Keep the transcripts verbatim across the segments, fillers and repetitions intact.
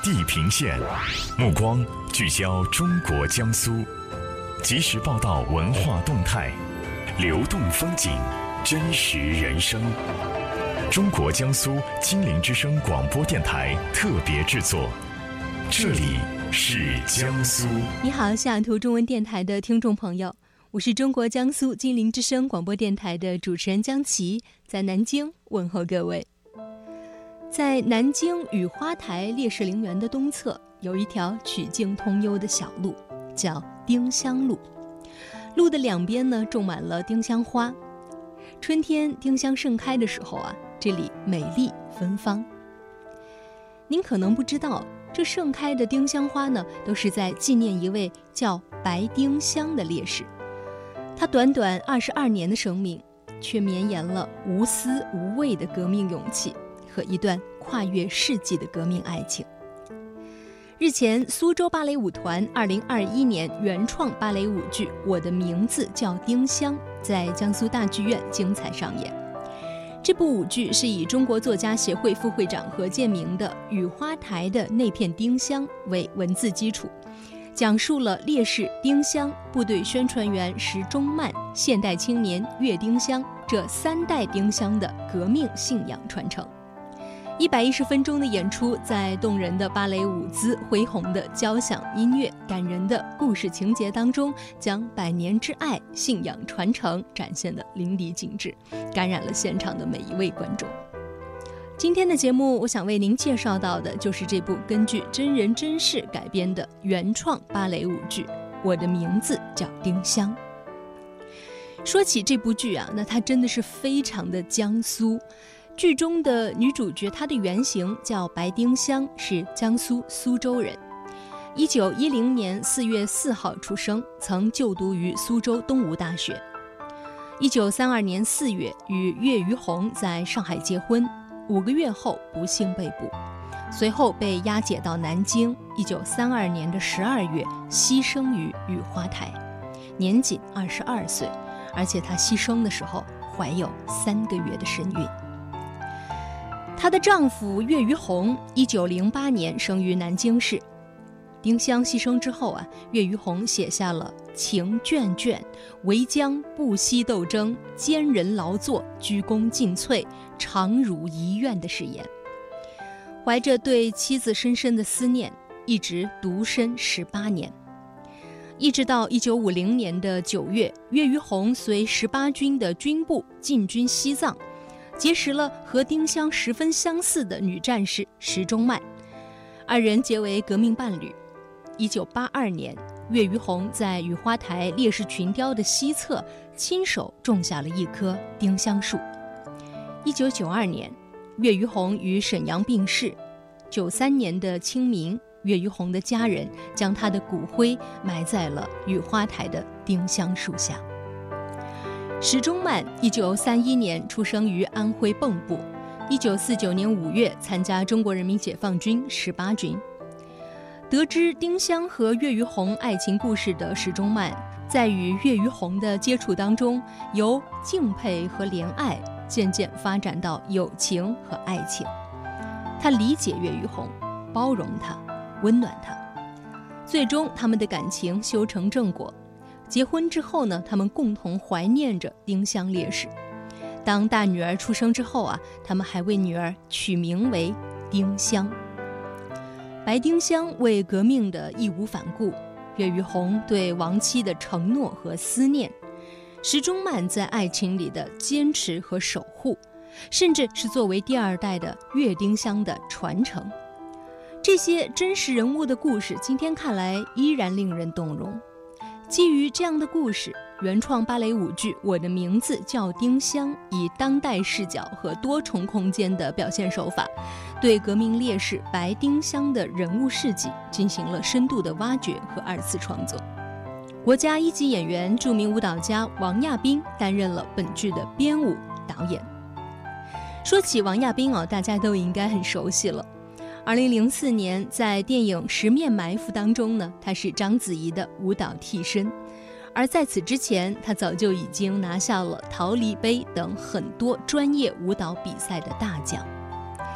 地平线，目光聚焦中国江苏，及时报道文化动态，流动风景，真实人生。中国江苏金陵之声广播电台特别制作，这里是江苏。 你好，西雅图中文电台的听众朋友，我是中国江苏金陵之声广播电台的主持人江琪，在南京问候各位。在南京雨花台烈士陵园的东侧，有一条曲径通幽的小路，叫丁香路。路的两边呢，种满了丁香花。春天丁香盛开的时候啊，这里美丽芬芳。您可能不知道，这盛开的丁香花呢，都是在纪念一位叫白丁香的烈士。他短短二十二年的生命，却绵延了无私无畏的革命勇气和一段跨越世纪的革命爱情。日前，苏州芭蕾舞团二零二一年原创芭蕾舞剧《我的名字叫丁香》在江苏大剧院精彩上演。这部舞剧是以中国作家协会副会长何建明的《雨花台的那片丁香》为文字基础，讲述了烈士丁香、部队宣传员石钟曼、现代青年岳丁香这三代丁香的革命信仰传承。一百一十分钟的演出，在动人的芭蕾舞姿、恢宏的交响音乐、感人的故事情节当中，将百年之爱、信仰传承展现得淋漓尽致，感染了现场的每一位观众。今天的节目，我想为您介绍到的就是这部根据真人真事改编的原创芭蕾舞剧《我的名字叫丁香》。说起这部剧啊，那它真的是非常的江苏。剧中的女主角，她的原型叫白丁香，是江苏苏州人。一九一零年四月四号出生，曾就读于苏州东吴大学。一九三二年四月与岳于洪在上海结婚，五个月后不幸被捕，随后被押解到南京。一九三二年的十二月牺牲于雨花台，年仅二十二岁，而且她牺牲的时候怀有三个月的身孕。她的丈夫岳于洪一九零八年生于南京市。丁香牺牲之后啊，岳于洪写下了情眷眷，唯将不惜斗争，坚忍劳作，鞠躬尽瘁，常如遗愿的誓言。怀着对妻子深深的思念，一直独身十八年。一直到一九五零年的九月，岳于洪随十八军的军部进军西藏，结识了和丁香十分相似的女战士石钟曼，二人结为革命伴侣。一九八二年，岳于洪在雨花台烈士群雕的西侧亲手种下了一棵丁香树。一九九二年，岳于洪于沈阳病逝。九三年的清明，岳于洪的家人将他的骨灰埋在了雨花台的丁香树下。石钟曼一九三一年出生于安徽蚌埠，一九四九年五月参加中国人民解放军十八军。得知丁香和岳于洪爱情故事的石钟曼，在与岳于洪的接触当中，由敬佩和怜爱渐渐发展到友情和爱情。他理解岳于洪，包容他，温暖他，最终他们的感情修成正果。结婚之后呢，他们共同怀念着丁香烈士。当大女儿出生之后啊，他们还为女儿取名为丁香。白丁香为革命的义无反顾，岳于洪对亡妻的承诺和思念，石钟曼在爱情里的坚持和守护，甚至是作为第二代的岳丁香的传承。这些真实人物的故事，今天看来依然令人动容。基于这样的故事，原创芭蕾舞剧《我的名字叫丁香》以当代视角和多重空间的表现手法，对革命烈士白丁香的人物事迹进行了深度的挖掘和二次创作。国家一级演员、著名舞蹈家王亚斌担任了本剧的编舞导演。说起王亚斌啊，大家都应该很熟悉了。二零零四年，在电影《十面埋伏》当中呢，他是章子怡的舞蹈替身。而在此之前，他早就已经拿下了桃李杯等很多专业舞蹈比赛的大奖。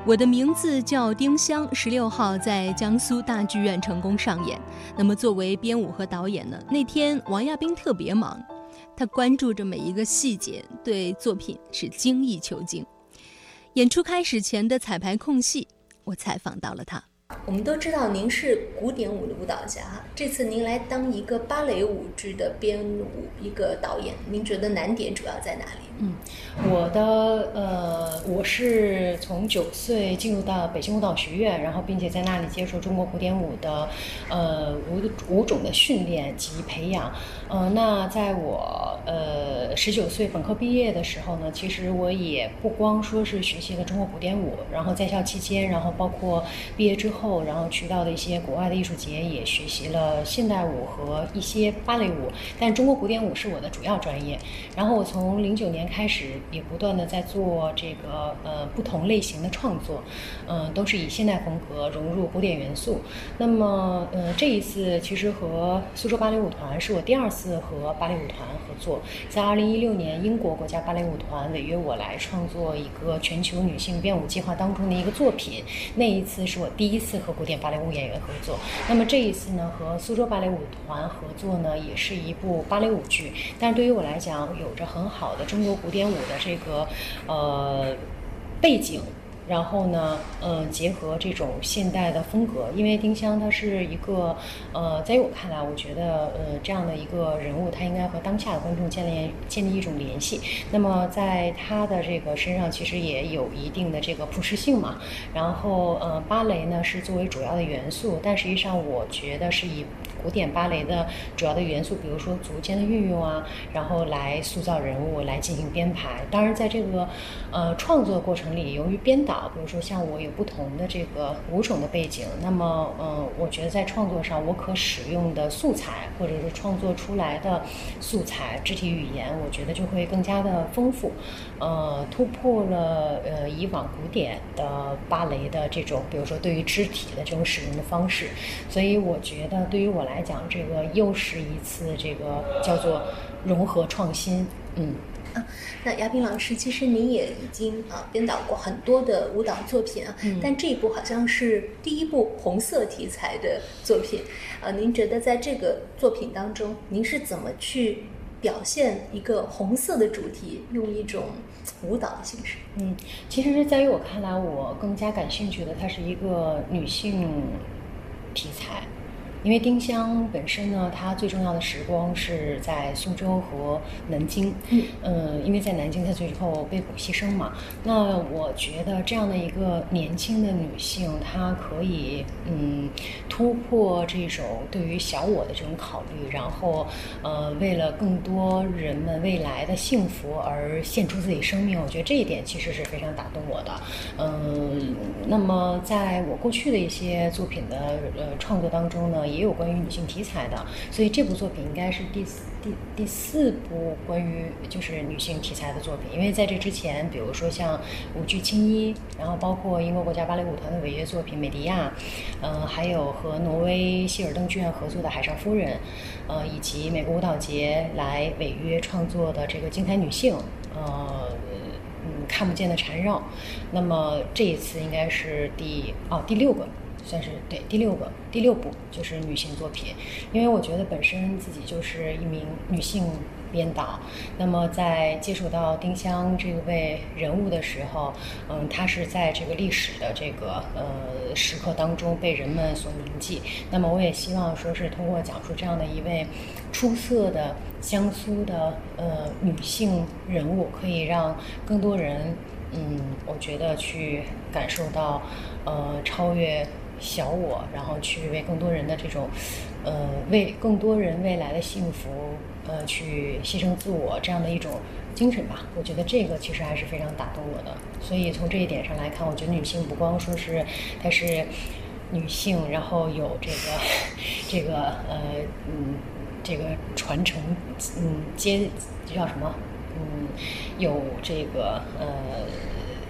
我的名字叫丁香，十六号在江苏大剧院成功上演。那么作为编舞和导演呢，那天王亚斌特别忙，他关注着每一个细节，对作品是精益求精。演出开始前的彩排空隙，我采访到了他。我们都知道您是古典舞的舞蹈家，这次您来当一个芭蕾舞剧的编舞一个导演，您觉得难点主要在哪里？ 嗯，我的呃，我是从九岁进入到北京舞蹈学院，然后并且在那里接受中国古典舞的呃舞舞种的训练及培养。呃，那在我呃十九岁本科毕业的时候呢，其实我也不光说是学习了中国古典舞，然后在校期间，然后包括毕业之后，然后去到的一些国外的艺术节也学习了现代舞和一些芭蕾舞，但中国古典舞是我的主要专业。然后我从零九年开始也不断的在做这个呃不同类型的创作，嗯、呃，都是以现代风格融入古典元素。那么呃这一次其实和苏州芭蕾舞团是我第二次和芭蕾舞团合作，在二零一六年英国国家芭蕾舞团委约我来创作一个全球女性编舞计划当中的一个作品，那一次是我第一次和古典芭蕾舞演员合作。那么这一次呢和苏州芭蕾舞团合作呢也是一部芭蕾舞剧，但是对于我来讲有着很好的中国古典舞的这个呃背景，然后呢呃结合这种现代的风格。因为丁香她是一个呃在于我看来，我觉得呃这样的一个人物，她应该和当下的观众建立建立一种联系。那么在她的这个身上其实也有一定的这个普适性嘛。然后呃芭蕾呢是作为主要的元素，但实际上我觉得是以古典芭蕾的主要的元素，比如说足尖的运用啊，然后来塑造人物，来进行编排。当然在这个呃创作过程里，由于编导比如说像我有不同的这个舞种的背景，那么呃我觉得在创作上我可使用的素材或者是创作出来的素材肢体语言，我觉得就会更加的丰富，呃突破了呃以往古典的芭蕾的这种比如说对于肢体的这种使用的方式。所以我觉得对于我来讲，这个又是一次这个叫做融合创新。嗯啊，那亚斌老师，其实您也已经啊编导过很多的舞蹈作品啊，嗯、但这一部好像是第一部红色题材的作品，呃、啊，您觉得在这个作品当中，您是怎么去表现一个红色的主题，用一种舞蹈的形式？ 嗯，其实在于我看来，我更加感兴趣的，它是一个女性题材。因为丁香本身呢，它最重要的时光是在苏州和南京，嗯，呃，因为在南京她最后被捕牺牲嘛。那我觉得这样的一个年轻的女性，她可以嗯突破这种对于小我的这种考虑，然后呃为了更多人们未来的幸福而献出自己生命。我觉得这一点其实是非常打动我的。嗯，那么在我过去的一些作品的呃创作当中呢，也有关于女性题材的，所以这部作品应该是第四第第四部关于就是女性题材的作品。因为在这之前，比如说像舞剧《青衣》，然后包括英国国家芭蕾舞团的违约作品《美迪亚》，呃，还有和挪威希尔登剧院合作的《海上夫人》，呃，以及美国舞蹈节来违约创作的这个《精彩女性》，呃。嗯，看不见的缠绕。那么这一次应该是第哦第六个，算是对第六个第六部就是女性作品。因为我觉得本身自己就是一名女性编导，那么在接触到丁香这位人物的时候，嗯，她是在这个历史的这个呃时刻当中被人们所铭记。那么我也希望说是通过讲述这样的一位出色的江苏的呃女性人物，可以让更多人嗯，我觉得去感受到呃超越小我，然后去为更多人的这种呃为更多人未来的幸福呃去牺牲自我这样的一种精神吧。我觉得这个其实还是非常打动我的。所以从这一点上来看，我觉得女性不光说是她是女性，然后有这个这个呃嗯这个传承嗯接叫什么嗯有这个呃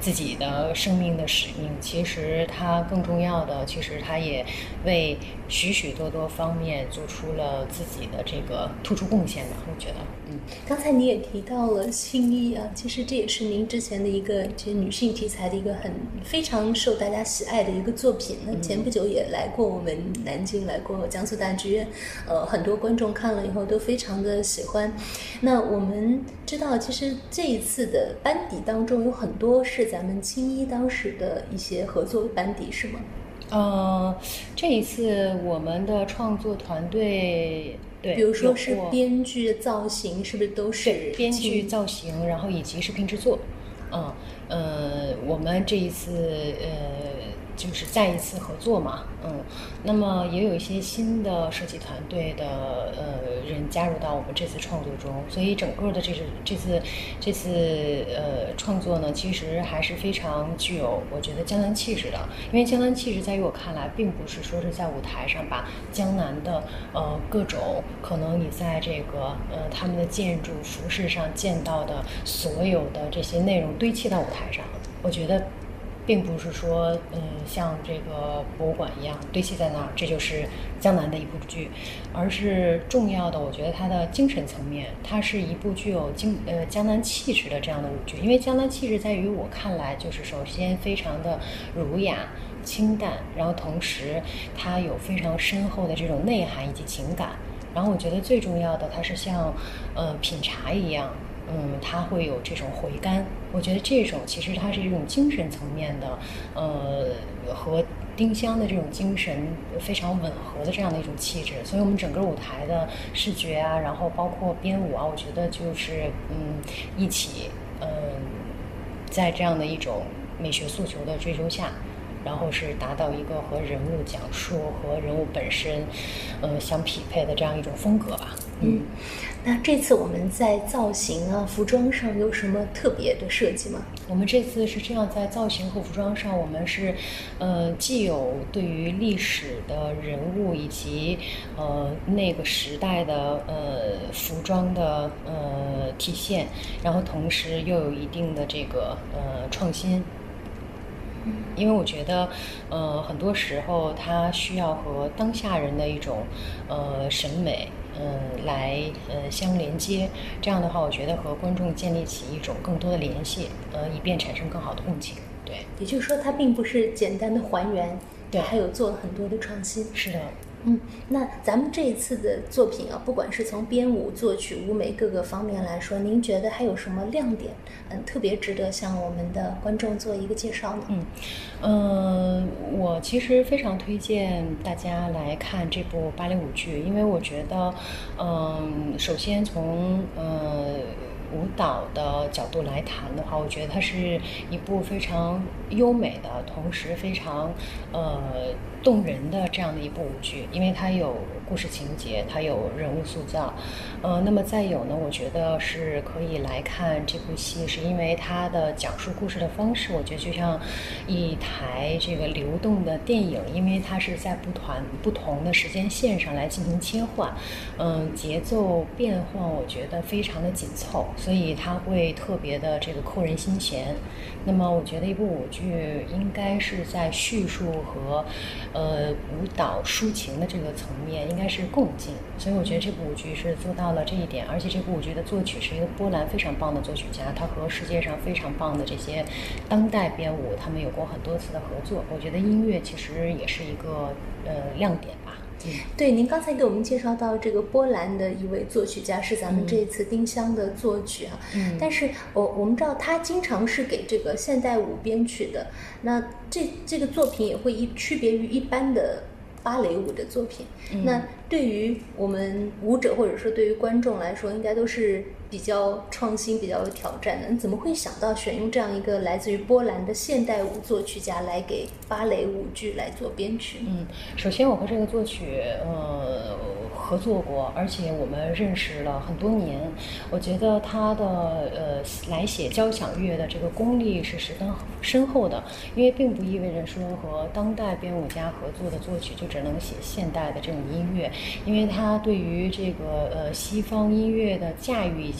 自己的生命的使命，其实他更重要的，其实他也为许许多多方面做出了自己的这个突出贡献吧，我觉得。嗯， 刚才你也提到了青衣啊，其实这也是您之前的一个其实女性题材的一个很非常受大家喜爱的一个作品。那前不久也来过我们南京，来过江苏大剧院，呃，很多观众看了以后都非常的喜欢。那我们知道，其实这一次的班底当中有很多是咱们青衣当时的一些合作班底，是吗？ 呃，这一次我们的创作团队，对， 比如说是编剧、造型，是不是都是编剧、造型，然后以及视频制作，嗯呃，我们这一次呃就是再一次合作嘛，嗯，那么也有一些新的设计团队的呃人加入到我们这次创作中，所以整个的这次这次这次呃创作呢，其实还是非常具有我觉得江南气质的，因为江南气质在于我看来，并不是说是在舞台上把江南的呃各种可能你在这个呃他们的建筑服饰上见到的所有的这些内容堆砌到舞台上，我觉得。并不是说，嗯，像这个博物馆一样堆砌在那儿，这就是江南的一部剧，而是重要的，我觉得它的精神层面，它是一部具有京呃江南气质的这样的舞剧。因为江南气质在于我看来，就是首先非常的儒雅、清淡，然后同时它有非常深厚的这种内涵以及情感。然后我觉得最重要的，它是像呃品茶一样。嗯，它会有这种回甘，我觉得这种其实它是一种精神层面的，呃，和丁香的这种精神非常吻合的这样的一种气质，所以我们整个舞台的视觉啊，然后包括编舞啊，我觉得就是嗯一起，嗯、呃，在这样的一种美学诉求的追求下。然后是达到一个和人物讲述和人物本身，呃，相匹配的这样一种风格吧。 嗯，那这次我们在造型啊、服装上有什么特别的设计吗？ 我们这次是这样，在造型和服装上，我们是，呃，既有对于历史的人物以及呃那个时代的呃服装的呃体现，然后同时又有一定的这个呃创新。因为我觉得，呃，很多时候它需要和当下人的一种，呃，审美，嗯、呃，来呃相连接。这样的话，我觉得和观众建立起一种更多的联系，呃，以便产生更好的共情。对， 也就是说，它并不是简单的还原， 对， 还有做了很多的创新。 是的。 嗯，那咱们这一次的作品啊，不管是从编舞、作曲、舞美各个方面来说，您觉得还有什么亮点？嗯，特别值得向我们的观众做一个介绍呢？ 嗯，呃，我其实非常推荐大家来看这部芭蕾舞剧，因为我觉得，嗯、呃，首先从呃。舞蹈的角度来谈的话，我觉得它是一部非常优美的，同时非常呃动人的这样的一部舞剧，因为它有故事情节，它有人物塑造，呃，那么再有呢，我觉得是可以来看这部戏，是因为它的讲述故事的方式，我觉得就像一台这个流动的电影，因为它是在不团不同的时间线上来进行切换，嗯、呃，节奏变换，我觉得非常的紧凑。所以它会特别的这个扣人心弦。那么我觉得一部舞剧应该是在叙述和呃舞蹈抒情的这个层面应该是共进，所以我觉得这部舞剧是做到了这一点。而且这部舞剧的作曲是一个波兰非常棒的作曲家，他和世界上非常棒的这些当代编舞他们有过很多次的合作。我觉得音乐其实也是一个呃亮点吧。 对，您刚才给我们介绍到这个波兰的一位作曲家是咱们这一次丁香的作曲啊，嗯，但是我我们知道他经常是给这个现代舞编曲的，那这这个作品也会一区别于一般的芭蕾舞的作品，嗯，那对于我们舞者或者说对于观众来说，应该都是比较创新、比较有挑战的。你怎么会想到选用这样一个来自于波兰的现代舞作曲家来给芭蕾舞剧来做编曲？ 嗯，首先我和这个作曲呃合作过，而且我们认识了很多年。我觉得他的呃来写交响乐的这个功力是十分深厚的，因为并不意味着说和当代编舞家合作的作曲就只能写现代的这种音乐，因为他对于这个呃西方音乐的驾驭以及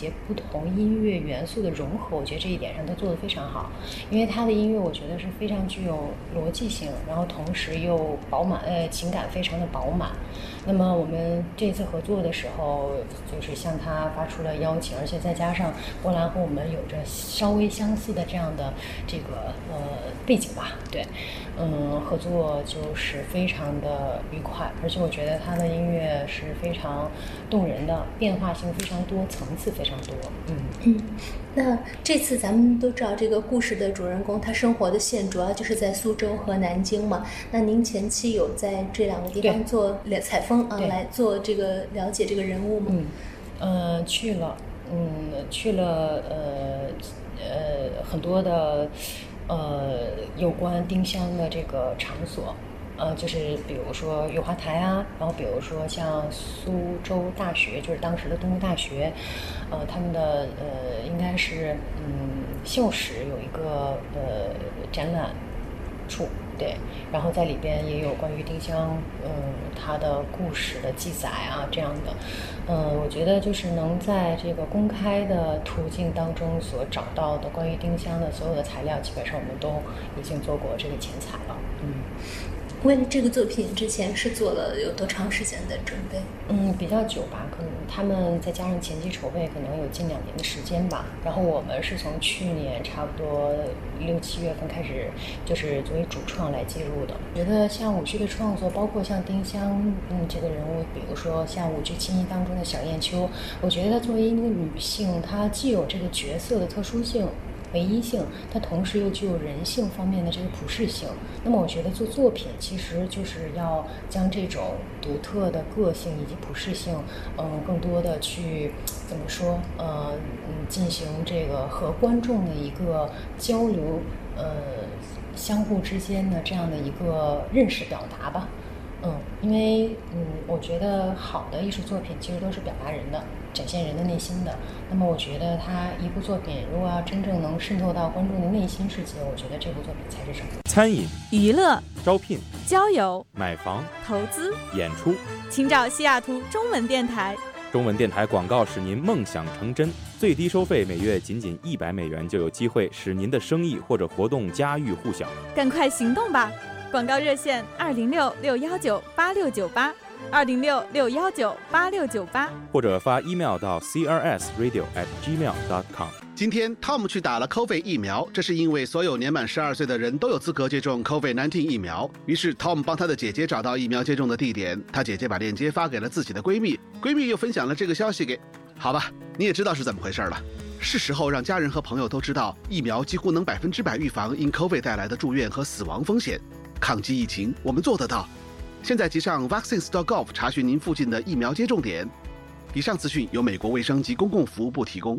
些不同音乐元素的融合，我觉得这一点上他做得非常好。因为他的音乐我觉得是非常具有逻辑性，然后同时又饱满，呃，情感非常的饱满。那么我们这次合作的时候，就是向他发出了邀请，而且再加上波兰和我们有着稍微相似的这样的这个呃背景吧，对，嗯，合作就是非常的愉快，而且我觉得他的音乐是非常动人的，变化性非常多，层次非常多。嗯嗯，那这次咱们都知道这个故事的主人公他生活的县主要就是在苏州和南京嘛，那您前期有在这两个地方做采风啊，来做这个了解这个人物吗？ 嗯，呃，去了，嗯，去了，呃呃很多的呃有关丁香的这个场所。呃，就是比如说雨花台啊，然后比如说像苏州大学，就是当时的东吴大学，呃，他们的呃应该是嗯校史有一个呃展览处，对，然后在里边也有关于丁香嗯它的故事的记载啊这样的，嗯，我觉得就是能在这个公开的途径当中所找到的关于丁香的所有的材料，基本上我们都已经做过这个前采了，嗯。 为了这个作品，之前是做了有多长时间的准备？ 嗯，比较久吧，可能他们再加上前期筹备，可能有近两年的时间吧。然后我们是从去年差不多六七月份开始，就是作为主创来记录的。我觉得像舞剧的创作，包括像丁香，嗯，这个人物，比如说像舞剧《青衣》当中的小燕秋，我觉得她作为一个女性，她既有这个角色的特殊性。唯一性，它同时又具有人性方面的这个普适性。那么我觉得做作品其实就是要将这种独特的个性以及普适性，嗯，更多的去怎么说，呃，嗯，进行这个和观众的一个交流，呃，相互之间的这样的一个认识表达吧。嗯，因为嗯，我觉得好的艺术作品其实都是表达人的，展现人的内心的。那么我觉得它一部作品如果要真正能渗透到观众的内心世界，我觉得这部作品才是成功。 餐饮、 娱乐、 招聘、 交友、 买房、 投资、 演出， 请找西雅图中文电台。 中文电台广告使您梦想成真，最低收费每月仅仅一百美元，就有机会使您的生意或者活动家喻户晓。 赶快行动吧！广告热线二零六六幺九八六九八，二零六六幺九八六九八， 或者发 email 到 c r s radio at gmail dot com。 今天 Tom 去打了 COVID 疫苗，这是因为所有年满十二岁的人都有资格接种 COVID 十九 疫苗。于是 Tom 帮他的姐姐找到疫苗接种的地点，他姐姐把链接发给了自己的闺蜜，闺蜜又分享了这个消息给……好吧，你也知道是怎么回事了。是时候让家人和朋友都知道，疫苗几乎能百分之百预防因 COVID 带来的住院和死亡风险。抗击疫情，我们做得到。现在即上 vaccines dot gov 查询您附近的疫苗接种点。以上资讯由美国卫生及公共服务部提供。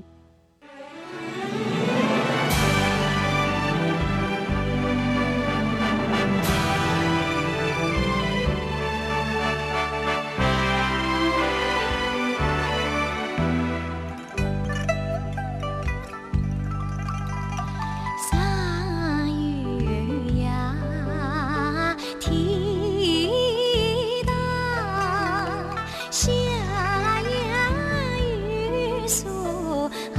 下呀雨疏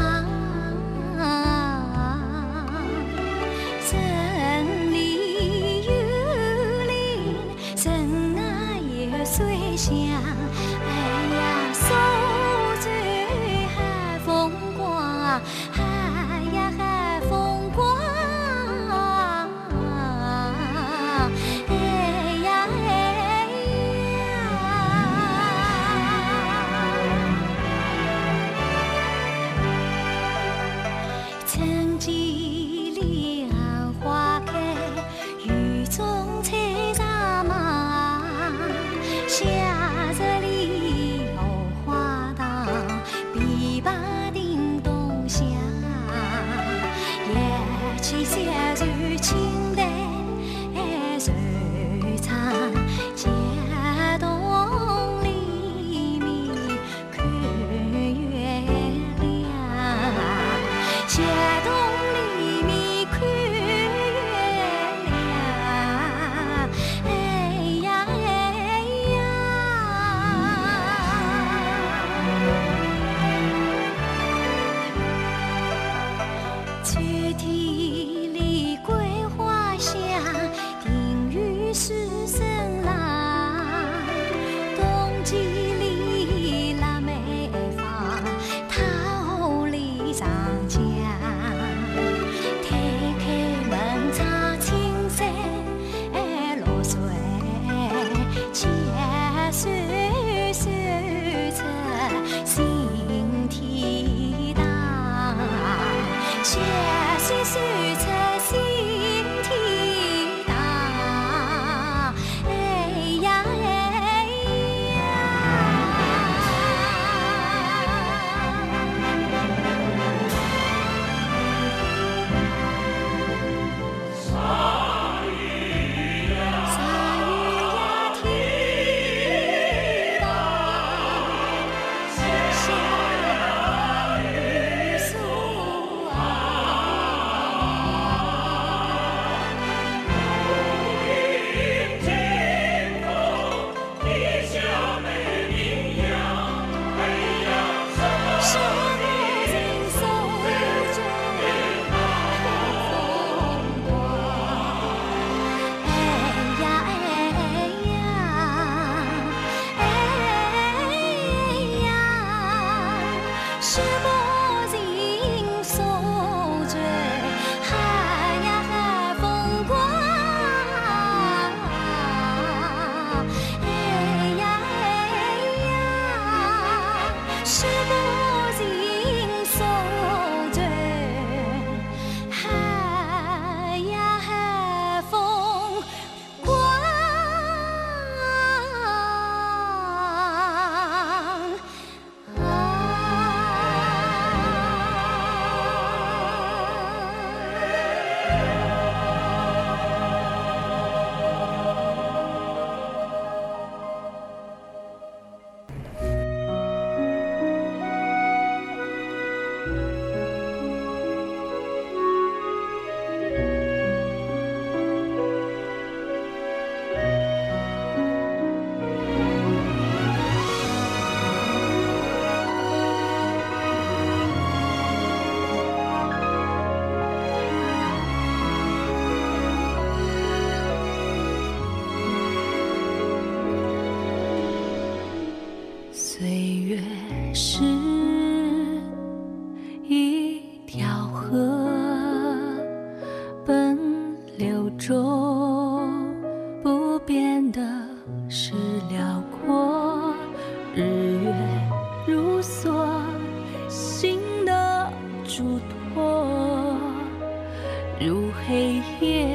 不变的是辽阔，日月如梭，心的嘱托，如黑夜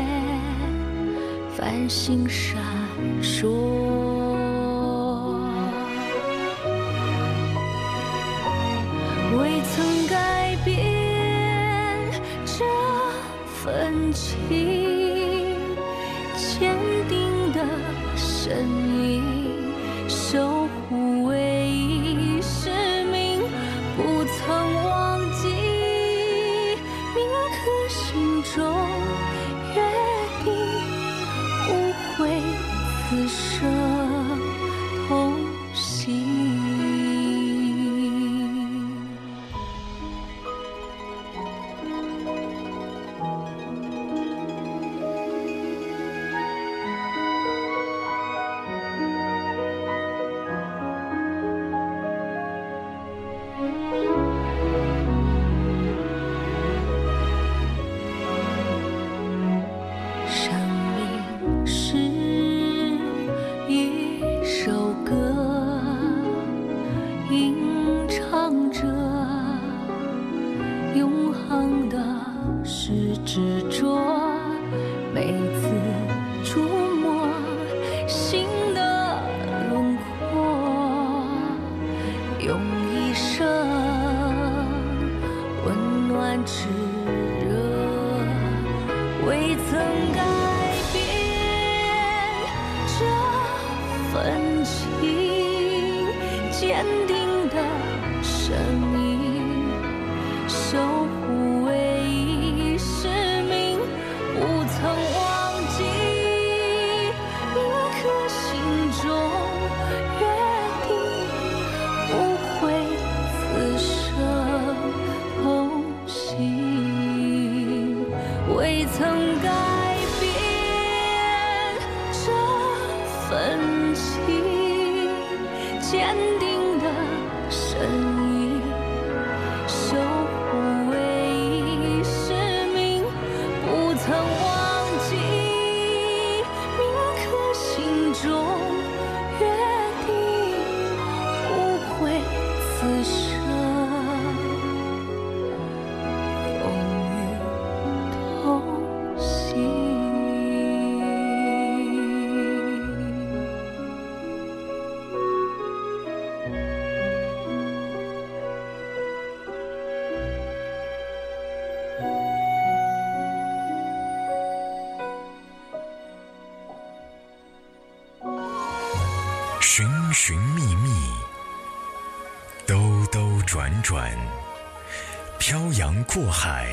繁星闪烁。未曾改变这份情，坚定的身影，守护唯一使命，不曾忘记铭刻心中约定，无悔此生同行。坚定的声音，守护唯一使命，不曾忘记铭刻心中约定，无悔此生同行，未曾改变这份情，坚定身影，守护唯一使命，不曾忘记铭刻心中约定，无悔此生风雨同行。 寻寻觅觅，兜兜转转，漂洋过海，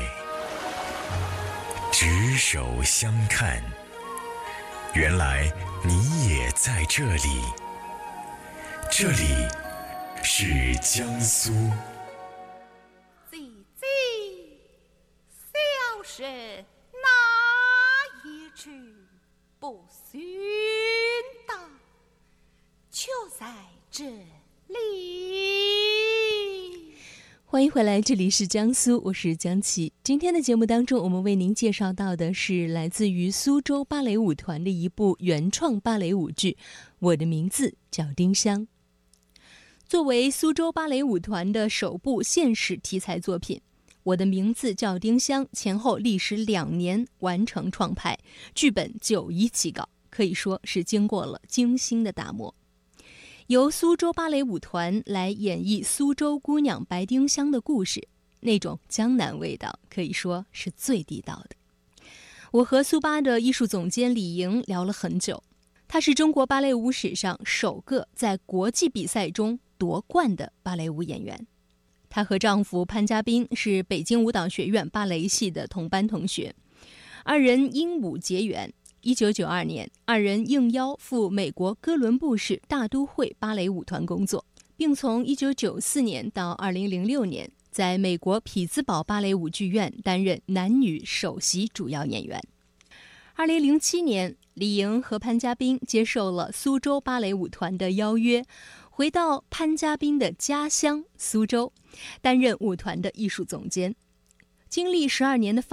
执手相看。原来你也在这里，这里是江苏。 姐姐，小生哪一句不寻到？就在这里。 欢迎回来，这里是江苏，我是江琪。今天的节目当中，我们为您介绍到的是来自于苏州芭蕾舞团的一部原创芭蕾舞剧《我的名字叫丁香》。作为苏州芭蕾舞团的首部现实题材作品，《我的名字叫丁香》前后历时两年完成创排，剧本九一起稿，可以说是经过了精心的打磨。由苏州芭蕾舞团来演绎苏州姑娘白丁香的故事，那种江南味道可以说是最地道的。我和苏芭的艺术总监李莹聊了很久，她是中国芭蕾舞史上首个在国际比赛中夺冠的芭蕾舞演员。她和丈夫潘家斌是北京舞蹈学院芭蕾系的同班同学，二人因舞结缘。一九九二年，二人应邀赴美国哥伦布市大都会芭蕾舞团工作，并从一九九四年到二零零六年，在美国匹兹堡芭蕾舞剧院担任男女首席主要演员。二零零七年，李莹和潘家斌接受了苏州芭蕾舞团的邀约，回到潘家斌的家乡苏州，担任舞团的艺术总监。经历十二年的发展，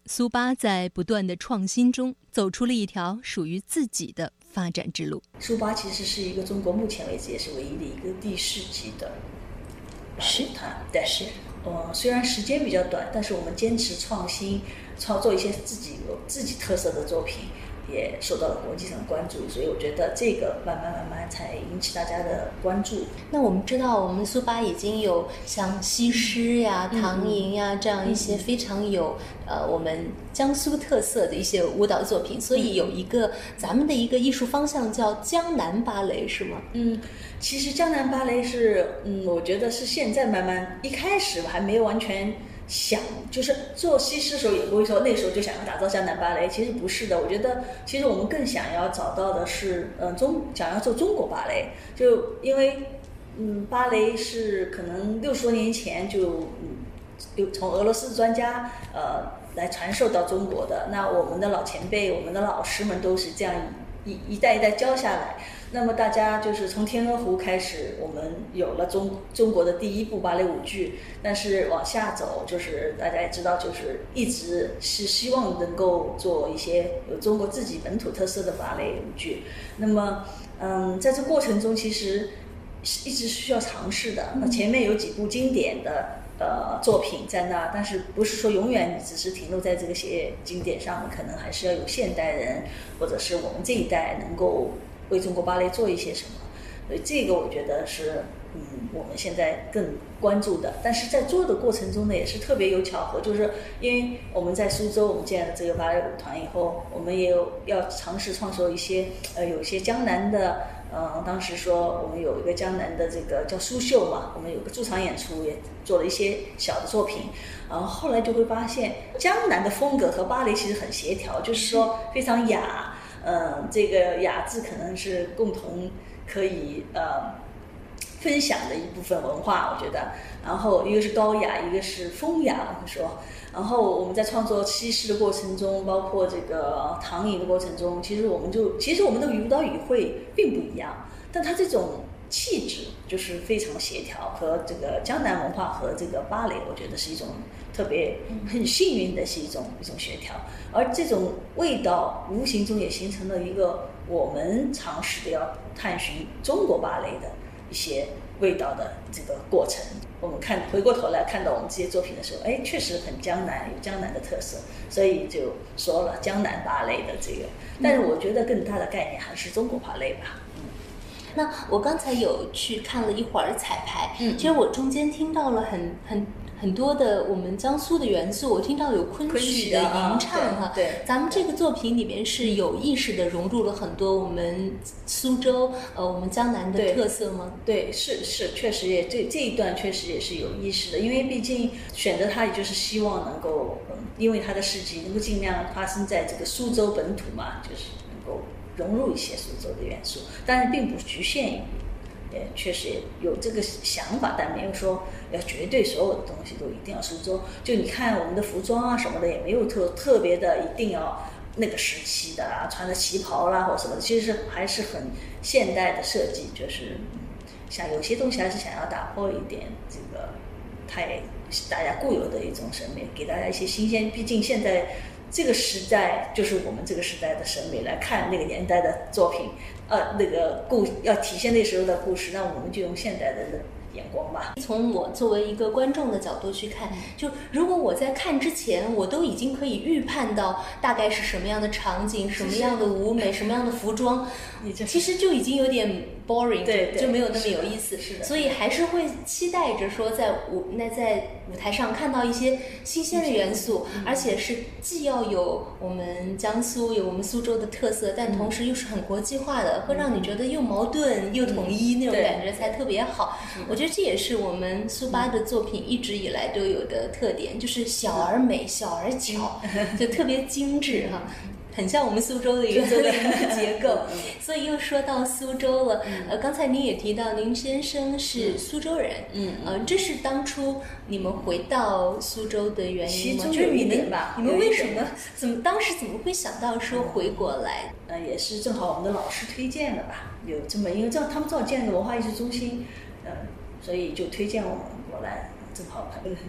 苏巴在不断的创新中走出了一条属于自己的发展之路。 苏巴其实是一个中国目前为止也是唯一的一个第四级的芭蕾舞团，对，是。呃，虽然时间比较短，但是我们坚持创新，创作一些自己有自己特色的作品，也受到了国际上的关注，所以我觉得这个慢慢慢慢才引起大家的关注。 那我们知道，我们苏巴已经有像西施呀、 嗯、 唐寅呀这样一些非常有、嗯、呃我们江苏特色的一些舞蹈作品，所以有一个、嗯、咱们的一个艺术方向叫江南芭蕾，是吗？ 嗯，其实江南芭蕾是，嗯，我觉得是现在慢慢，一开始还没有完全想，就是做西施的时候也不会说那时候就想要打造江南芭蕾，其实不是的。我觉得其实我们更想要找到的是，呃，中想要做中国芭蕾，就因为，嗯，芭蕾是可能六十多年前就，嗯，有从俄罗斯专家，呃，来传授到中国的。那我们的老前辈，我们的老师们都是这样一一代一代教下来。那么大家就是从天鹅湖开始，我们有了中中国的第一部芭蕾舞剧，但是往下走，就是大家也知道，就是一直是希望能够做一些有中国自己本土特色的芭蕾舞剧。那么，嗯，在这过程中，其实一直是需要尝试的。那前面有几部经典的呃作品在那，但是不是说永远只是停留在这个些经典上，可能还是要有现代人或者是我们这一代能够为中国芭蕾做一些什么，所以这个我觉得是嗯我们现在更关注的。但是在做的过程中呢，也是特别有巧合，就是因为我们在苏州我们建了这个芭蕾舞团以后，我们也有要尝试创作一些呃有一些江南的，呃当时说我们有一个江南的这个叫苏绣嘛，我们有个驻场演出，也做了一些小的作品。然后后来就会发现江南的风格和芭蕾其实很协调，就是说非常雅。嗯，这个雅致可能是共同可以呃分享的一部分文化，我觉得。然后一个是高雅，一个是风雅，我们说。然后我们在创作西施的过程中，包括这个唐寅的过程中，其实我们就其实我们的舞蹈语汇并不一样，但它这种气质就是非常协调，和这个江南文化和这个芭蕾，我觉得是一种特别很幸运的是一种一种协调。而这种味道无形中也形成了一个我们尝试的要探寻中国芭蕾的一些味道的这个过程。我们看回过头来看到我们这些作品的时候，哎，确实很江南，有江南的特色，所以就说了江南芭蕾的这个。但是我觉得更大的概念还是中国芭蕾吧。嗯， 那我刚才有去看了一会儿彩排， 嗯， 其实我中间听到了很很很多的我们江苏的元素，我听到有昆曲的吟唱哈、啊， 对， 咱们这个作品里面是有意识的融入了很多我们苏州呃我们江南的特色吗？ 对，对是是，确实也这这一段确实也是有意识的，因为毕竟选择它也就是希望能够，嗯，因为它的事迹能够尽量发生在这个苏州本土嘛，就是能够融入一些苏州的元素，但是并不局限于。也确实也有这个想法，但没有说要绝对所有的东西都一定要苏州。就你看我们的服装啊什么的，也没有特特别的一定要那个时期的啊，穿的旗袍啦或什么的，其实还是很现代的设计。就是像有些东西还是想要打破一点这个太大家固有的一种审美，给大家一些新鲜。毕竟现在这个时代就是我们这个时代的审美来看那个年代的作品。呃，那个故要体现那时候的故事，那我们就用现代的眼光吧。 从我作为一个观众的角度去看，就如果我在看之前，我都已经可以预判到大概是什么样的场景、什么样的舞美、什么样的服装，其实就已经有点 boring， 对， 就没有那么有意思。 是的， 所以还是会期待着说在舞那在舞台上看到一些新鲜的元素，嗯，而且是既要有我们江苏有我们苏州的特色，但同时又是很国际化的，嗯，会让你觉得又矛盾又统一，嗯，那种感觉才特别好。我觉得这也是我们苏巴的作品一直以来都有的特点，就是小而美，小而巧，就特别精致哈。很像我们苏州的一个作品的结构，所以又说到苏州了。呃，刚才您也提到您先生是苏州人， 嗯， 呃，这是当初你们回到苏州的原因吗？ 就是你们吧， 你们为什么怎么当时怎么会想到说回国来？ 呃，也是正好我们的老师推荐的吧，有这么因为这样他们正好建个文化艺术中心，呃，所以就推荐我们过来，正好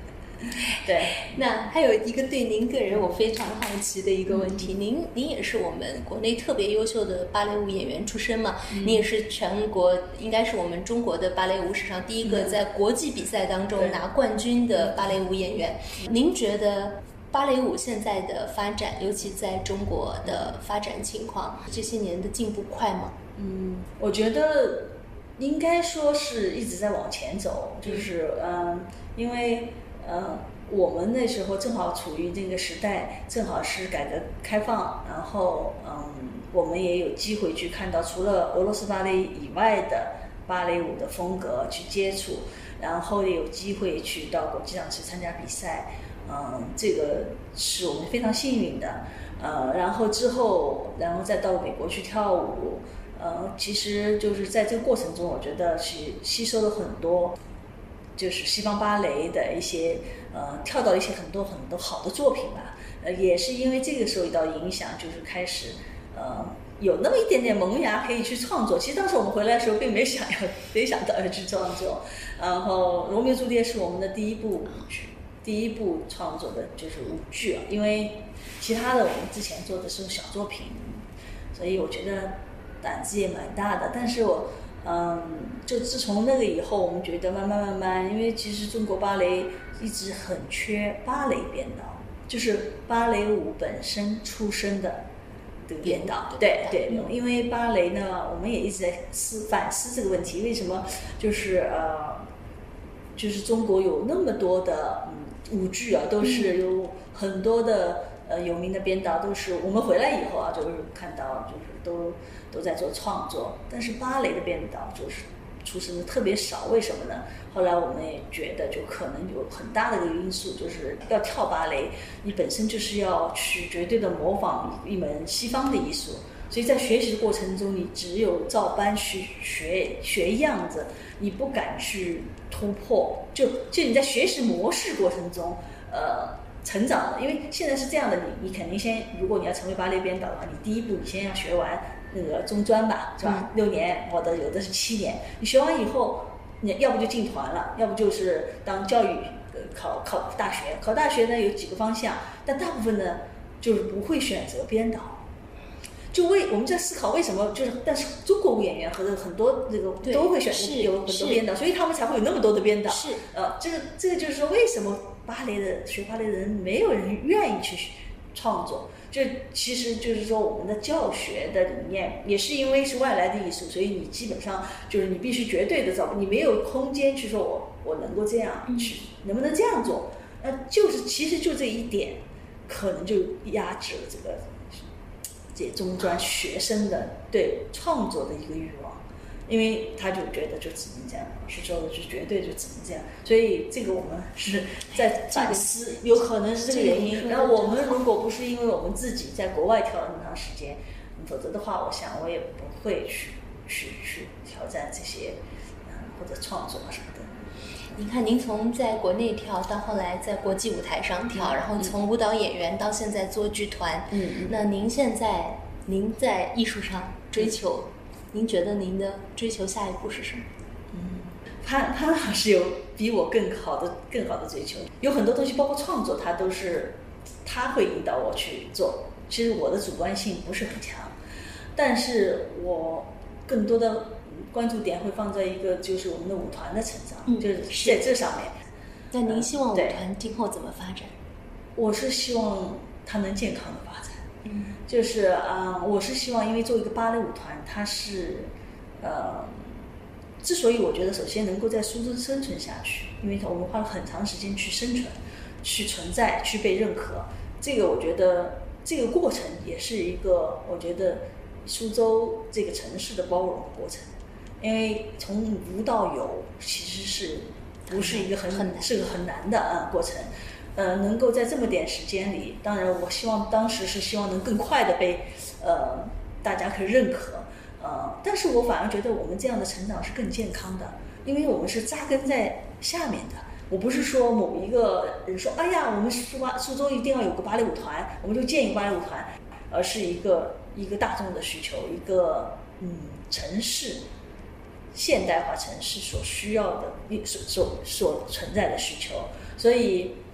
对， 那还有一个对您个人我非常好奇的一个问题，您您也是我们国内特别优秀的芭蕾舞演员出身嘛？ 嗯、 您也是全国应该是我们中国的芭蕾舞史上第一个在国际比赛当中拿冠军的芭蕾舞演员。您觉得芭蕾舞现在的发展，尤其在中国的发展情况，这些年的进步快吗？ 嗯，我觉得应该说是一直在往前走，就是嗯，因为嗯。我们那时候正好处于这个时代，正好是改革开放，然后嗯，我们也有机会去看到除了俄罗斯芭蕾以外的芭蕾舞的风格去接触，然后也有机会去到国际上去参加比赛，嗯，这个是我们非常幸运的，呃，然后之后，然后再到美国去跳舞，呃，其实就是在这个过程中，我觉得是吸收了很多。就是西方芭蕾的一些呃，跳到一些很多很多好的作品吧，呃，也是因为这个受到影响，就是开始呃有那么一点点萌芽可以去创作。其实当时我们回来的时候并没想要没想到要去创作，然后《罗密欧朱丽叶》是我们的第一部舞剧，第一部创作的就是舞剧啊，因为其他的我们之前做的是小作品，所以我觉得胆子也蛮大的，但是我。嗯，就自从那个以后，我们觉得慢慢慢慢，因为其实中国芭蕾一直很缺芭蕾编导，就是芭蕾舞本身出身的这个编导。对对，因为芭蕾呢，我们也一直在思反思这个问题，为什么就是呃，就是中国有那么多的嗯舞剧啊，都是有很多的呃有名的编导，都是我们回来以后啊，就是看到就是都。都在做创作，但是芭蕾的编导就是出身的特别少，为什么呢？后来我们也觉得，就可能有很大的一个因素，就是要跳芭蕾，你本身就是要去绝对的模仿一门西方的艺术，所以在学习的过程中，你只有照搬去学学样子，你不敢去突破，就就你在学习模式过程中，呃。成长的，因为现在是这样的，你你肯定先，如果你要成为芭蕾编导的话，你第一步你先要学完那个中专吧，是吧？嗯、六年，或者有的是七年。你学完以后，你要不就进团了，要不就是当教育考考大学。考大学呢有几个方向，但大部分呢就是不会选择编导。就为我们在思考为什么，就是但是中国舞演员和很多这个都会选择有很多编导，所以他们才会有那么多的编导。 是呃，这个这个就是说为什么。芭蕾的学芭蕾的人没有人愿意去创作，就其实就是说我们的教学的理念也是因为是外来的艺术，所以你基本上就是你必须绝对的找，你没有空间去说我我能够这样去，能不能这样做？呃，就是其实就这一点，可能就压制了这个这中专学生的对创作的一个欲望。因为他就觉得就只能这样，老师说的就绝对就只能这样，所以这个我们是在反思，有可能是这个原因。然后我们如果不是因为我们自己在国外跳了那么长时间，否则的话，我想我也不会去去去挑战这些，嗯，或者创作什么的。 您看，您从在国内跳到后来在国际舞台上跳，嗯、然后从舞蹈演员到现在做剧团， 嗯， 那您现在您在艺术上追求？嗯您觉得您的追求下一步是什么？ 嗯，潘潘老师有比我更好的、更好的追求。有很多东西，包括创作，他都是他会引导我去做。其实我的主观性不是很强，但是我更多的关注点会放在一个就是我们的舞团的成长， 嗯、 就是在这上面。 那您希望舞团今后怎么发展？ 我是希望它能健康的发展。 嗯， 就是啊、呃，我是希望，因为作为一个芭蕾舞团，它是，呃，之所以我觉得首先能够在苏州生存下去，因为我们花了很长时间去生存、去存在、去被认可，这个我觉得这个过程也是一个我觉得苏州这个城市的包容过程，因为从无到有其实是不是一个很很是个很难的啊、呃、过程。呃，能够在这么点时间里，当然我希望当时是希望能更快的被，呃，大家可以认可，呃，但是我反而觉得我们这样的成长是更健康的，因为我们是扎根在下面的。我不是说某一个人说，哎呀，我们苏巴苏州一定要有个芭蕾舞团，我们就建一个芭蕾舞团，而是一个一个大众的需求，一个嗯城市现代化城市所需要的所所所存在的需求，所以。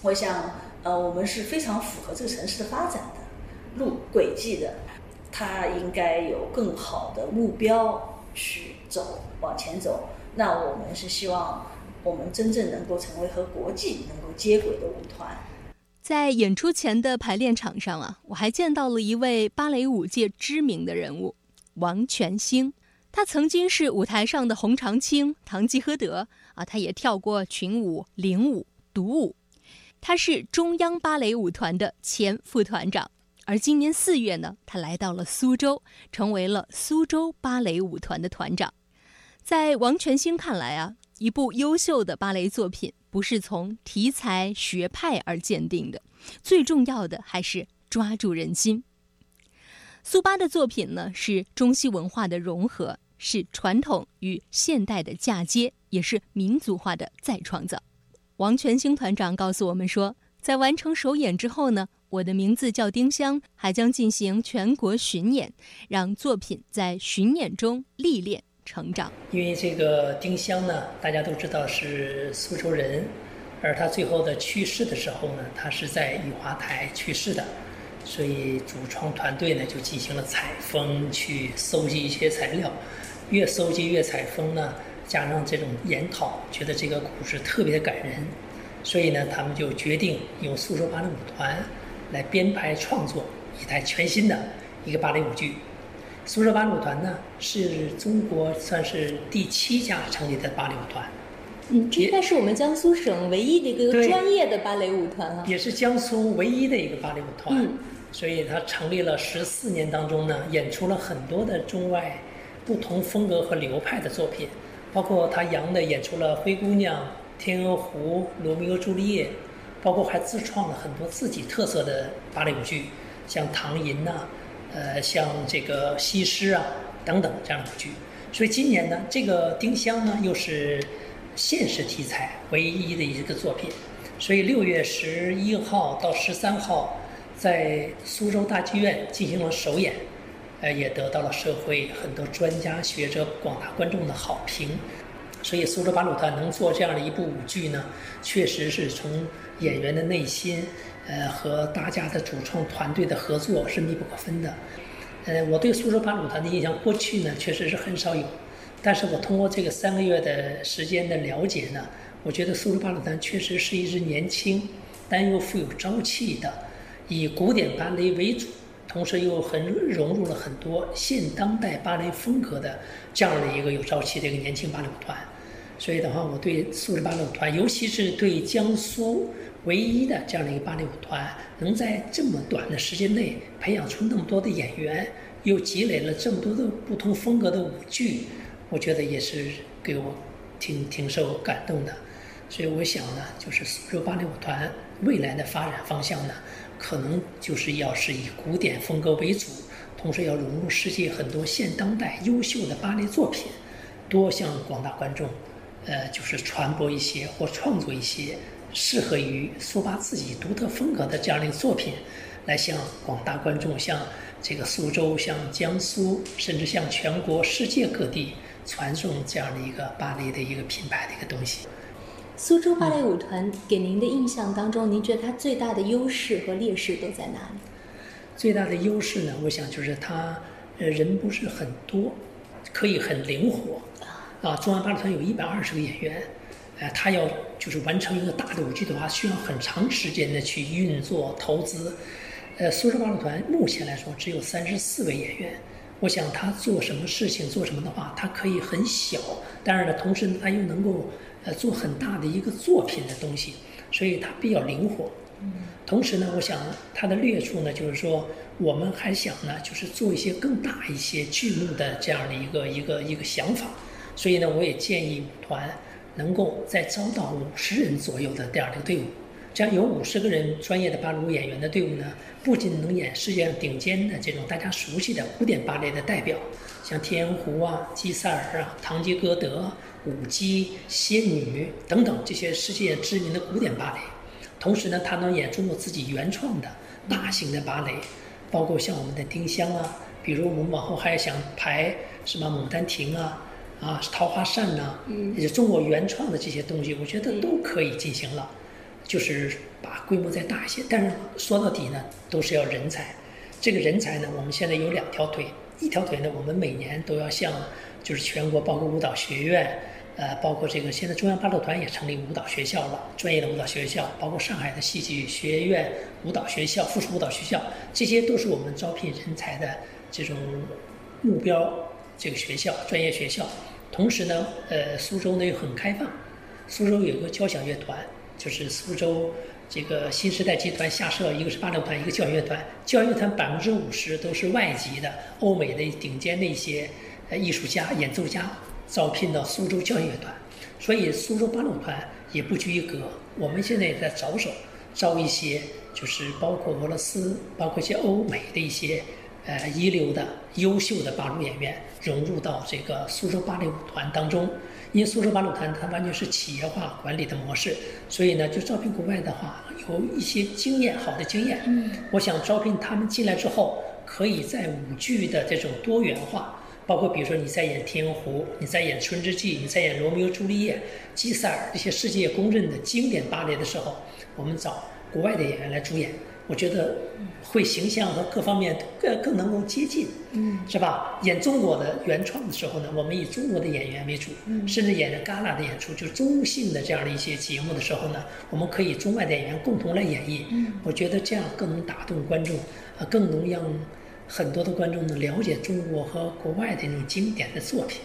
我想，呃，我们是非常符合这个城市的发展的路轨迹的，它应该有更好的目标去走，往前走。那我们是希望我们真正能够成为和国际能够接轨的舞团。 在演出前的排练场上啊，我还见到了一位芭蕾舞界知名的人物王全兴。他曾经是舞台上的洪长青、堂吉诃德啊，他也跳过群舞、领舞、独舞。他是中央芭蕾舞团的前副团长，而今年四月呢，他来到了苏州，成为了苏州芭蕾舞团的团长。在王全兴看来啊，一部优秀的芭蕾作品不是从题材学派而鉴定的，最重要的还是抓住人心。苏芭的作品呢，是中西文化的融合，是传统与现代的嫁接，也是民族化的再创造。王全兴团长告诉我们说，在完成首演之后呢，我的名字叫丁香还将进行全国巡演，让作品在巡演中历练成长。 因为这个丁香呢，大家都知道是苏州人，而他最后的去世的时候呢，他是在雨华台去世的，所以主创团队呢就进行了采风，去搜集一些材料，越搜集越采风呢，加上这种研讨，觉得这个故事特别的感人，所以呢，他们就决定用苏州芭蕾舞团来编排创作一台全新的一个芭蕾舞剧。苏州芭蕾舞团呢，是中国算是第七家成立的芭蕾舞团。 嗯，这应该是我们江苏省唯一的一个专业的芭蕾舞团了， 也是江苏唯一的一个芭蕾舞团。 嗯， 所以它成立了十四年当中呢，演出了很多的中外不同风格和流派的作品，包括他杨的演出了《灰姑娘》《天鹅湖》《罗密欧朱丽叶》，包括还自创了很多自己特色的芭蕾舞剧，像《唐寅》呐，呃，像这个《西施》啊等等这样的舞剧。所以今年呢，这个丁香呢又是现实题材唯一的一个作品，所以六月十一号到十三号在苏州大剧院进行了首演，呃，也得到了社会很多专家学者、广大观众的好评。所以苏州芭蕾舞团能做这样的一部舞剧呢，确实是从演员的内心，呃，和大家的主创团队的合作是密不可分的。呃，我对苏州芭蕾舞团的印象，过去呢确实是很少有，但是我通过这个三个月的时间的了解呢，我觉得苏州芭蕾舞团确实是一支年轻但又富有朝气的，以古典芭蕾为主，同时又很融入了很多现当代芭蕾风格的这样的一个有朝气的一个年轻芭蕾舞团。所以的话，我对苏州芭蕾舞团，尤其是对江苏唯一的这样的一个芭蕾舞团，能在这么短的时间内培养出那么多的演员，又积累了这么多的不同风格的舞剧，我觉得也是给我挺挺受感动的。所以我想呢，就是苏州芭蕾舞团未来的发展方向呢，可能就是要是以古典风格为主，同时要融入世界很多现当代优秀的芭蕾作品，多向广大观众呃，就是传播一些或创作一些适合于苏芭自己独特风格的这样的一个作品，来向广大观众，向这个苏州、向江苏，甚至向全国、世界各地传送这样的一个芭蕾的一个品牌的一个东西。 苏州芭蕾舞团给您的印象当中，您觉得它最大的优势和劣势都在哪里？ 最大的优势呢，我想就是它呃人不是很多，可以很灵活。啊，中央芭蕾团有一百二十个演员，呃，他要就是完成一个大的舞剧的话，需要很长时间的去运作投资。呃，苏州芭蕾团目前来说只有三十四位演员，我想他做什么事情做什么的话，他可以很小，当然了，同时呢，他又能够呃做很大的一个作品的东西，所以他比较灵活。同时呢，我想它的劣处呢，就是说我们还想呢，就是做一些更大一些剧目的这样的一个一个一个想法。所以呢，我也建议舞团能够再招到五十人左右的这样的队伍，这样有五十个人专业的芭蕾舞演员的队伍呢，不仅能演世界上顶尖的这种大家熟悉的古典芭蕾的代表，像《天鹅湖》啊、基萨尔啊、堂吉诃德、舞姬、仙女等等这些世界知名的古典芭蕾，同时呢，他能演中国自己原创的大型的芭蕾，包括像我们的丁香啊，比如我们往后还想排什么《牡丹亭》啊。啊，桃花扇呐、啊，也是中国原创的这些东西，我觉得都可以进行了。就是把规模再大一些。但是说到底呢，都是要人才。这个人才呢，我们现在有两条腿，一条腿呢，我们每年都要向就是全国包括舞蹈学院，呃，包括这个现在中央芭蕾团也成立舞蹈学校了，专业的舞蹈学校，包括上海的戏剧学院舞蹈学校、附属舞蹈学校，这些都是我们招聘人才的这种目标这个学校、专业学校。同时呢，呃，苏州呢又很开放，苏州有个交响乐团，就是苏州这个新时代集团下设，一个是芭蕾团，一个交响乐团。交响乐团百分之五十都是外籍的、欧美的顶尖的一些呃艺术家、演奏家招聘到苏州交响乐团，所以苏州芭蕾团也不拘一格。我们现在也在着手招一些，就是包括俄罗斯、包括一些欧美的一些呃一流的、优秀的芭蕾演员融入到这个苏州芭蕾舞团当中。因为苏州芭蕾团它完全是企业化管理的模式，所以呢，就招聘国外的话，有一些经验，好的经验。嗯，我想招聘他们进来之后，可以在舞剧的这种多元化，包括比如说你在演《天鹅湖》，你在演《春之祭》，你在演《罗密欧朱丽叶》、基塞尔这些世界公认的经典芭蕾的时候，我们找国外的演员来主演，我觉得会形象和各方面更更能够接近，嗯，是吧？演中国的原创的时候呢，我们以中国的演员为主，嗯，甚至演着戛纳的演出，就是中性的这样的一些节目的时候呢，我们可以中外的演员共同来演绎，嗯，我觉得这样更能打动观众，啊，更能让很多的观众能了解中国和国外的那种经典的作品。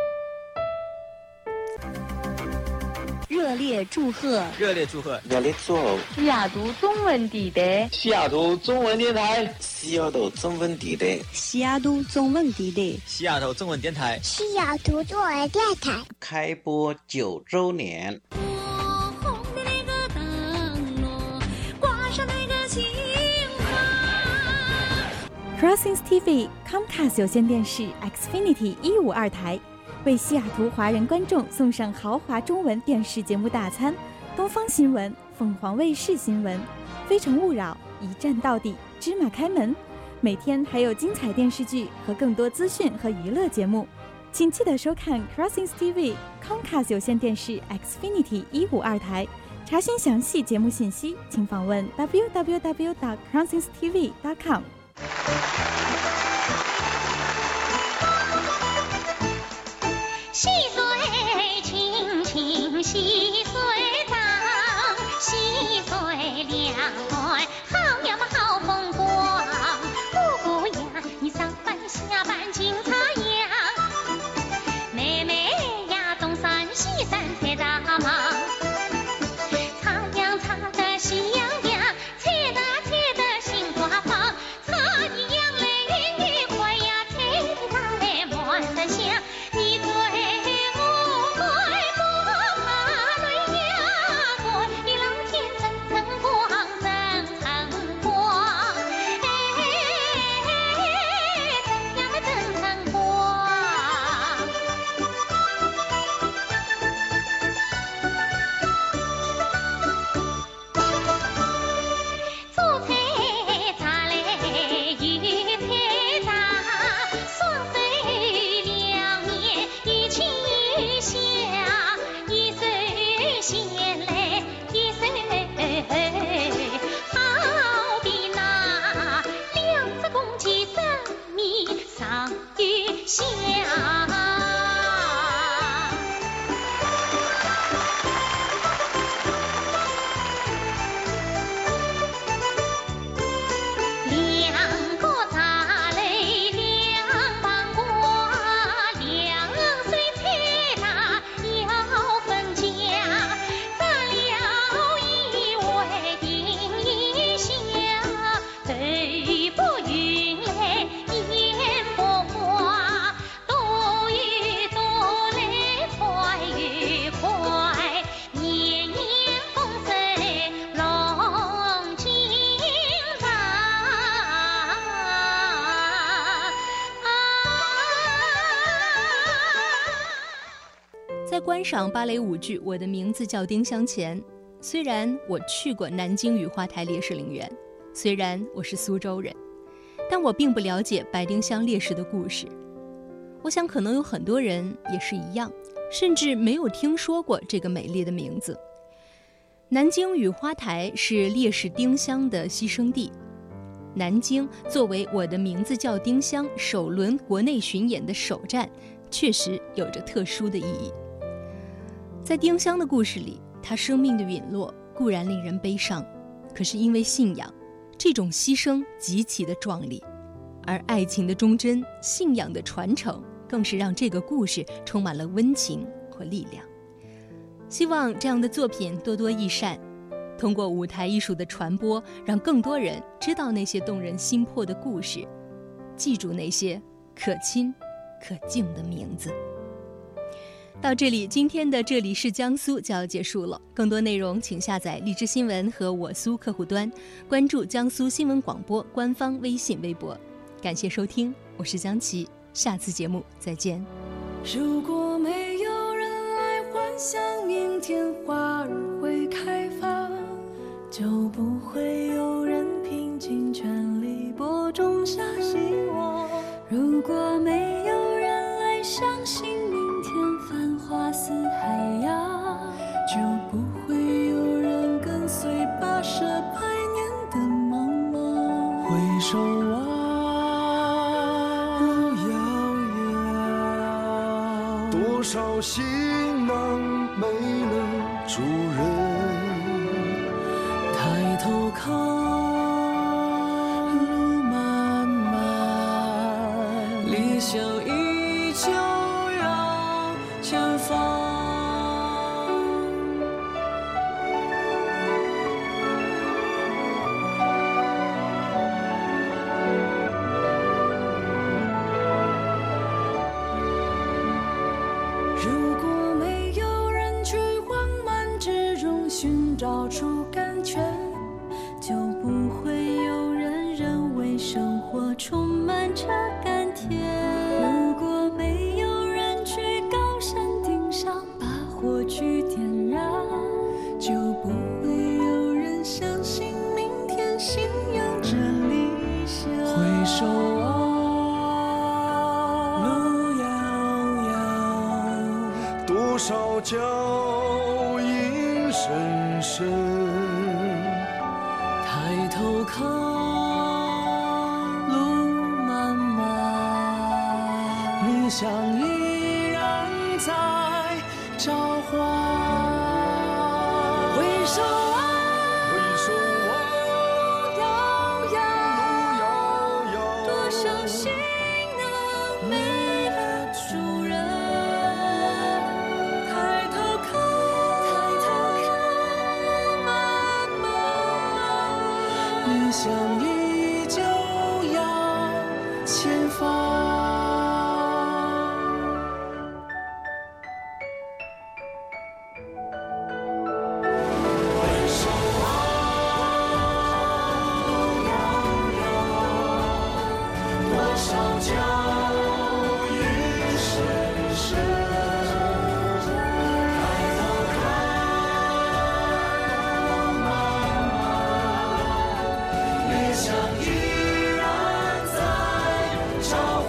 热烈祝贺！ 热烈祝贺！ 热烈祝贺！ 西雅图中文地带， 西雅图中文电台， 西雅图中文地带， 西雅图中文地带， 西雅图中文电台， 西雅图中文电台开播九周年。 我红的那个灯笼，挂上那个情花。 Crossings T V Comcast 有线电视 Xfinity 一五二台。为西雅图华人观众送上豪华中文电视节目大餐，东方新闻、凤凰卫视新闻、非诚勿扰、一站到底、芝麻开门，每天还有精彩电视剧和更多资讯和娱乐节目，请记得收看 Crossings T V Comcast 有线电视 Xfinity 一五二台。查询详细节目信息，请访问 w w w dot crossings t v dot com。 细水清清细水长，细水两岸好呀嘛好风光。姑姑呀，你上班下班经常样，妹妹呀东山西山采大忙，插秧插得喜洋洋，采得采得心花放，插的秧嘞运愉快呀，采的它嘞满得香。你对观赏芭蕾舞剧《我的名字叫丁香前》，虽然我去过南京雨花台烈士陵园，虽然我是苏州人，但我并不了解白丁香烈士的故事。我想可能有很多人也是一样，甚至没有听说过这个美丽的名字。 南京雨花台是烈士丁香的牺牲地。南京作为《我的名字叫丁香》首轮国内巡演的首站，确实有着特殊的意义。在丁香的故事里，她生命的陨落固然令人悲伤，可是因为信仰，这种牺牲极其的壮丽，而爱情的忠贞、信仰的传承，更是让这个故事充满了温情和力量。希望这样的作品多多益善，通过舞台艺术的传播，让更多人知道那些动人心魄的故事，记住那些可亲可敬的名字。到这里，今天的这里是江苏就要结束了。更多内容请下载荔枝新闻和我苏客户端，关注江苏新闻广播官方微信微博。感谢收听，我是江琪，下次节目再见。 如果没有人来幻想明天花儿会开放，就不会有人拼尽全力播种下希望。如果没有人来相信明天繁花似海洋，就不会有人跟随跋涉百年的茫茫。回首望路遥遥，多少行囊没了主人，抬头看路漫漫，理想依旧要前方。如果没有人去荒蛮之中寻找出甘泉，就不会有人认为生活充满着甘甜。如果没有人去高山顶上把火炬点燃，就不会有人相信明天信仰着理想。回首望路遥遥，多少脚印深深，抬头看路漫漫，理想依然在召唤。回首望回首望路遥遥，多少行囊没了主人，抬头看抬头看漫漫，理想依旧要前方。回首望路遥遥，多少脚印深深，抬头看漫漫，理想依然在召唤。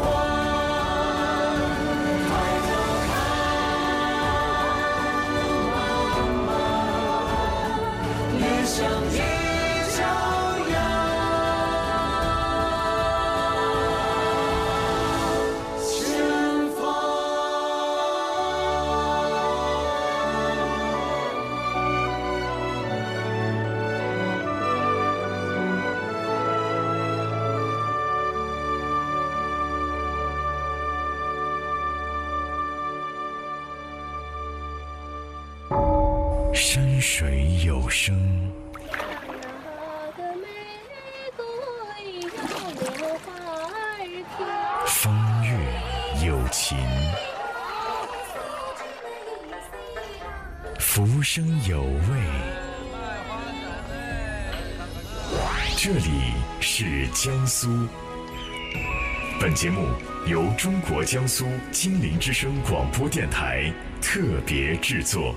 抬头看漫漫，理想依旧要前方。 山水有声，风月有情，浮生有味。这里是江苏。本节目由中国江苏金陵之声广播电台特别制作。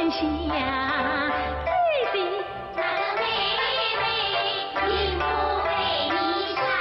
天下，对比那个妹妹，并不为你傻。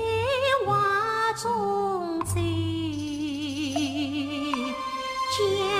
见